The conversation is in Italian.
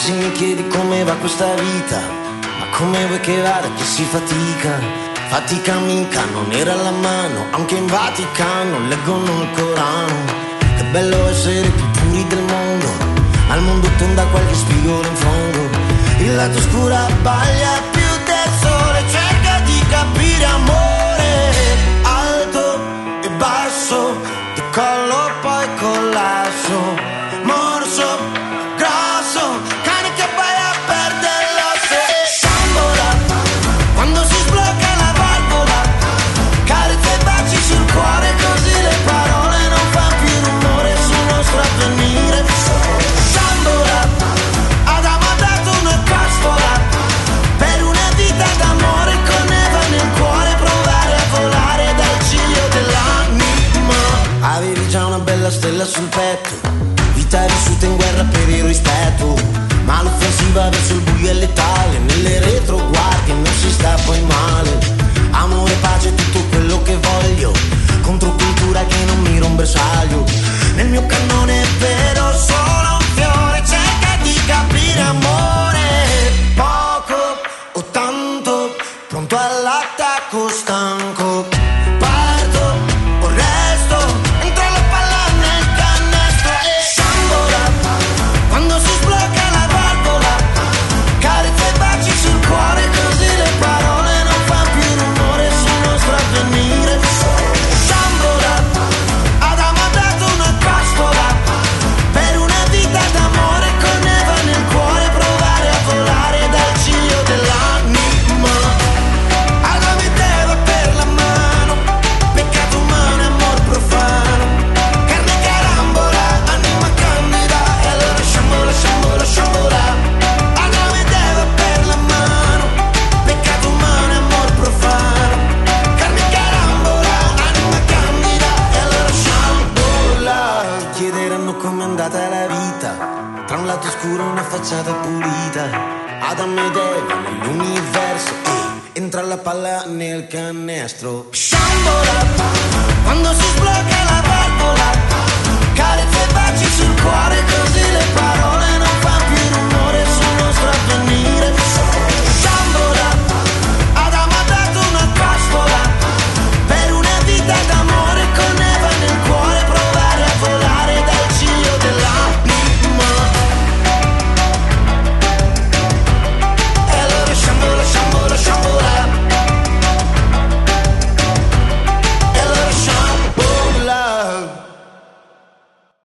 se mi chiedi come va questa vita, ma come vuoi che vada che si fatica? Fatica mica, non era alla mano, anche in Vaticano leggono il Corano. Che bello essere più puri del mondo, al mondo tonda qualche spigolo in fondo. Il lato oscuro abbaglia più del sole, cerca di capire amore. Alto e basso, decollo poi collasso, morso, grosso, cane che vai a perdere l'osso. Sambola, quando si sblocca la valvola, carezza e baci sul cuore, così le parole non fanno più rumore sul nostro avvenire. Sambola, Adamo ha dato una costola per una vita d'amore con neve nel cuore, provare a volare dal ciglio dell'anima. Avevi già una bella stella sul petto, vita vissuta in guerra per il rispetto, ma l'offensiva verso il buio è letale, nelle retroguardie non si sta poi male. Amore, pace, tutto quello che voglio, controcultura che non mi rompe bersaglio. Nel mio cannone è vero solo un fiore, cerca di capire amore. Poco o tanto, pronto all'attacco stanco. Parto o resto, entro la palla nel canestro e Sambola, quando si sblocca la valvola, carezza e baci sul cuore, così le parole non fanno più rumore sul nostro avvenire. Sambola, Adamo ha dato una costola per una vita d'amore con neve nel cuore, provare a volare dal ciglio dell'anima. Adamo e Eva per la mano, peccato umano e amor profano, carne carambola, anima candida, e allora sciambola, sciambola, sciambola. Adamo ed Eva per la mano, peccato umano e amor profano, carne carambola, anima candida, e allora sciambola. Ti chiederanno com'è andata la vita, tra un lato oscuro e una facciata pulita. Adamo ed Eva nell'universo, entra la palla nel canestro. Sciambola, quando si sblocca